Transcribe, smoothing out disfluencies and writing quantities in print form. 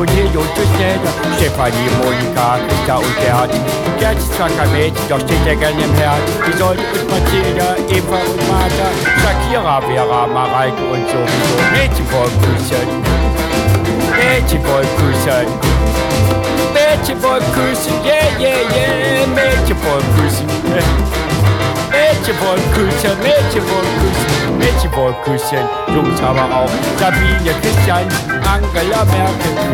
René, Justus Schneider, Stefanie, Monika, Christa und Gerd. Gerd ist zwar kein Mädchen, doch steht ja gern im Herz. Isolde und Mathilda, Eva und Martha, Shakira, Vera, Mareike und sowieso. Mädchen wollen küssen. Mädchen wollen küssen. Mädchen wollen küssen, yeah, yeah, yeah. Mädchen wollen küssen. Mädchen wollen küssen, Mädchen wollen küssen, Mädchen wollen küssen. Jungs aber auch. Sabine, Christian, Angela Merkel.